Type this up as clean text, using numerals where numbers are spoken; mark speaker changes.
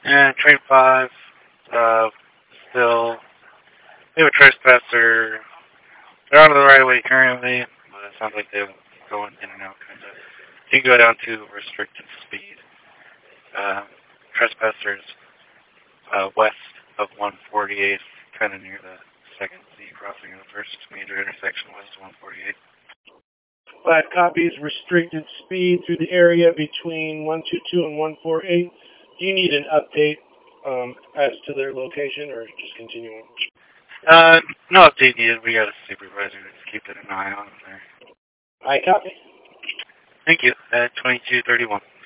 Speaker 1: And train 5, still, they have a trespasser. They're on the right way currently, but it sounds like they're going in and out, kind of. You can go down to restricted speed. Trespassers west of 148th, kind of near the second Z crossing of the first major intersection west of 148.
Speaker 2: 5 copies, restricted speed through the area between 122 and 148. Do you need an update as to their location, or just continuing?
Speaker 1: No update needed. We got a supervisor that's keeping an eye on them there.
Speaker 2: I copy.
Speaker 1: Thank you. 2231.